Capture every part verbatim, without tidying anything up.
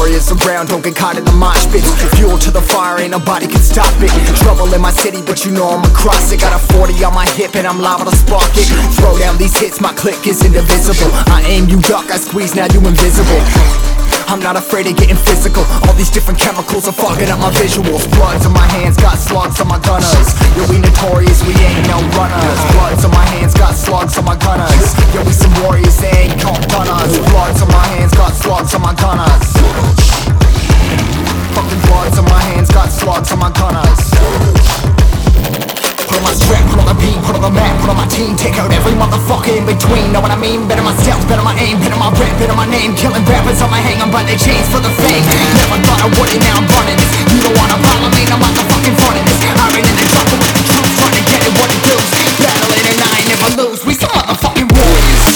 warriors around, don't get caught in the mosh pits. Fuel to the fire, ain't nobody can stop it. Trouble in my city, but you know I'm across it. Got a forty on my hip and I'm liable to spark it. Throw down these hits, my click is indivisible. I aim, you duck, I squeeze, now you invisible. I'm not afraid of getting physical. All these different chemicals are fogging up my visuals. Bloods on my hands, got slugs on my gunners. Yo, we notorious, we ain't no runners. Bloods on my hands, got slugs on my gunners. Yo, we some warriors, they ain't called gunners. Bloods on my hands, got slugs on my gunners. Fucking bloods on my hands, got slugs on my gunners. Put on my strap, put on the beat, put on the map, put on my team. Take out every motherfucker in between, know what I mean? Better myself, better my aim, better my rap, better my name. Killing rappers on my hang, I'm by their chains for the fame. Never thought I would it, now I'm running this. You don't wanna follow me, I'm out the fucking front of this. I ran in the jungle with the truth, trying to get it what it does. Battling and I ain't never lose, we some motherfucking warriors.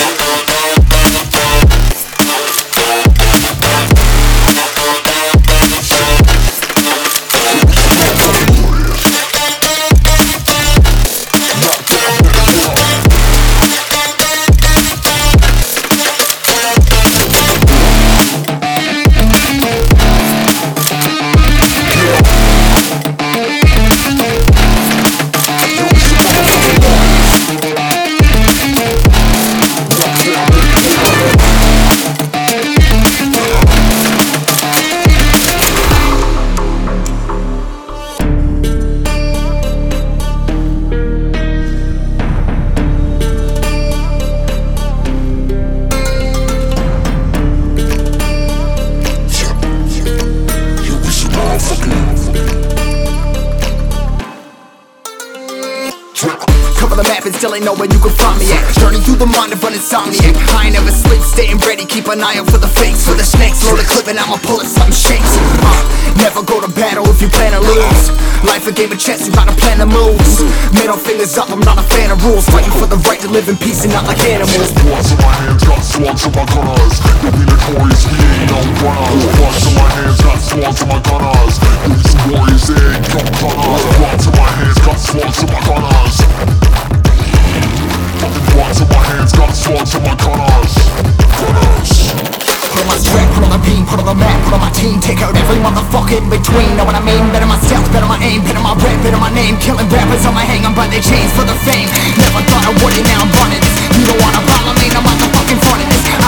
Cover the map and still ain't know where you can find me at. Journey through the mind of an insomniac. I ain't never sleep, staying ready, keep an eye out for the fakes. For the snakes, load the clip and I'ma pull it, something shakes. uh, Never go to battle if you plan to lose. Life a game of chess, you gotta plan the moves. Middle fingers up, I'm not a fan of rules. Fighting for the right to live in peace and not like animals. Bloods in my hands, got slugs on my gunners. You'll be notorious, we ain't no runners. Bloods in my hands, got slugs on my gunners. You'll be some warriors, they ain't no gunners. Bloods in my hands, got slugs on my gunners. Fucking bloods in my hands, got slugs on my gunners. Gunners. Put on my strap, put on the beam, put on the map, put on my team. Take out every motherfucker in between, know what I mean? Better myself, better my aim, better my rap, better my name. Killing rappers on my hang, I'm by their chains for the fame. Never thought I would it, now I'm running this. You don't wanna follow me, I'm out the fucking front of this.